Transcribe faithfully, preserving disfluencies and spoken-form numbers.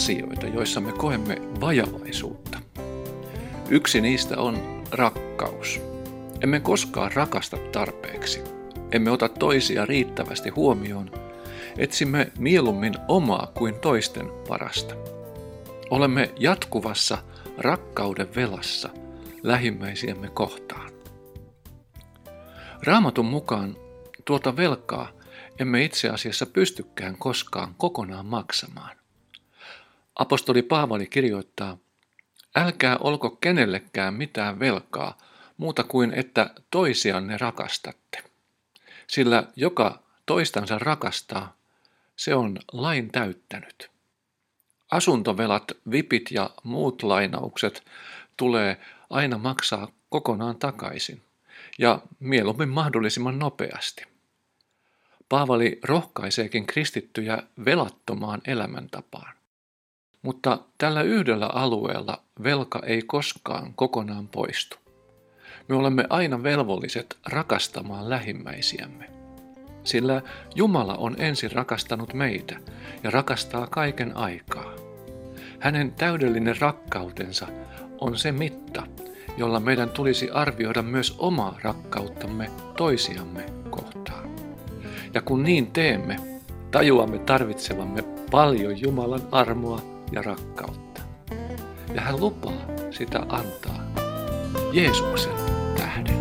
asioita, joissa me koemme vajavaisuutta. Yksi niistä on rakkaus. Emme koskaan rakasta tarpeeksi. Emme ota toisia riittävästi huomioon. Etsimme mieluummin omaa kuin toisten parasta. Olemme jatkuvassa rakkauden velassa lähimmäisiämme kohtaan. Raamatun mukaan tuota velkaa emme itse asiassa pystykään koskaan kokonaan maksamaan. Apostoli Paavali kirjoittaa, älkää olko kenellekään mitään velkaa, muuta kuin että toisianne rakastatte. Sillä joka toistansa rakastaa, se on lain täyttänyt. Asuntovelat, vipit ja muut lainaukset tulee aina maksaa kokonaan takaisin, ja mieluummin mahdollisimman nopeasti. Paavali rohkaiseekin kristittyjä velattomaan elämäntapaan. Mutta tällä yhdellä alueella velka ei koskaan kokonaan poistu. Me olemme aina velvolliset rakastamaan lähimmäisiämme. Sillä Jumala on ensin rakastanut meitä ja rakastaa kaiken aikaa. Hänen täydellinen rakkautensa on se mitta, jolla meidän tulisi arvioida myös omaa rakkauttamme toisiamme kohtaan. Ja kun niin teemme, tajuamme tarvitsevamme paljon Jumalan armoa ja rakkautta. Ja hän lupaa sitä antaa Jeesuksen tähden.